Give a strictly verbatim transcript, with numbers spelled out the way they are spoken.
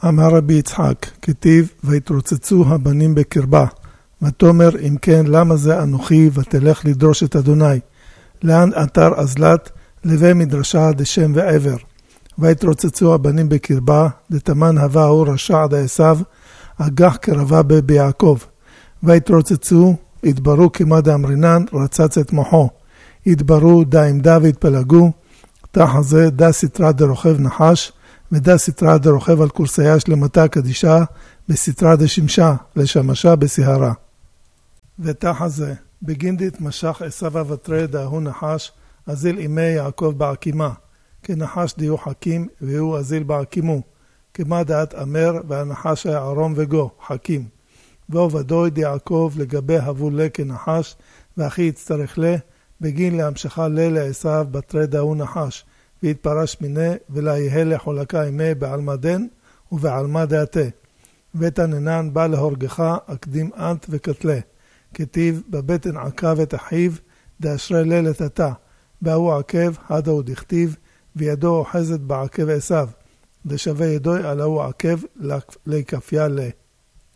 אמר רבי יצחק, כתיב, והתרוצצו הבנים בקרבה. ותאמר, אם כן, למה זה אנוכי, ותלך לדרוש את אדוני? לאן אתר אזלת, לבי מדרשה דשם ועבר. והתרוצצו הבנים בקרבה, דתמן הווה הוא רשע עד עשיו, אגח קרבה ביעקב. והתרוצצו, התברו כמה דאמרינן, רצץ את מוחו. התברו דה עמדה והתפלגו, תחה זה דה סתרה דרוכב נחש, ודה סתרה דרוכב על קורסיה שלמתה קדישה, בסתרה דשמשה, לשמשה בסהרה. ותחה זה, בגינדית משך עשיו אבטרי דהוא נחש, אזיל אימי יעקב בעקימה, כנחש דיו חכים, והוא אזיל בעקימו, כמה דעת אמר, והנחש היה ערום וגו, חכים. ועובדוי דיעקב לגבי הבולה כנחש, ואחי יצטרך לה, בגין להמשכה לה לעשיו בתרי דהוא נחש, והתפרש מיני, ולה יהיה לחולקה אימי בעלמה דן, ובעלמה דעתה. ותננן בא להורגך, אקדים אנט וקטלה. כתיב, בבטן עקב את אחיו, דאשרי לה לתתה. בהוא עקב, הדהו דכתיב, וידו אוחזת בעקב עשיו. דשווה ידוי על ההוא עקב, להיקפיה לה.